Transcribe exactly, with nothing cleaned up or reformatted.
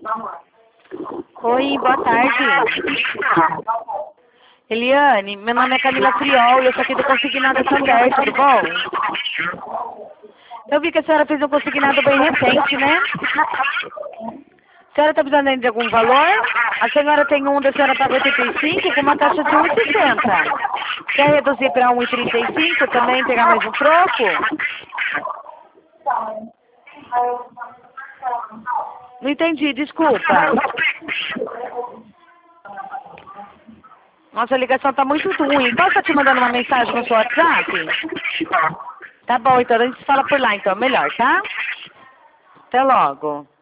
Oi, boa tarde. Eliane, meu nome é Camila Friol e eu sou aqui do Consignado Santander, tudo bom? Eu vi que a senhora fez um consignado bem recente, né? A senhora está precisando de algum valor? A senhora tem um da senhora paga oitenta e cinco com uma taxa de um e sessenta. Quer reduzir para um e trinta e cinco também, pegar mais um troco? Não entendi, desculpa. Nossa, a ligação está muito ruim. Posso estar te mandando uma mensagem no seu WhatsApp? Tá bom, então a gente fala por lá, então. Melhor, tá? Até logo.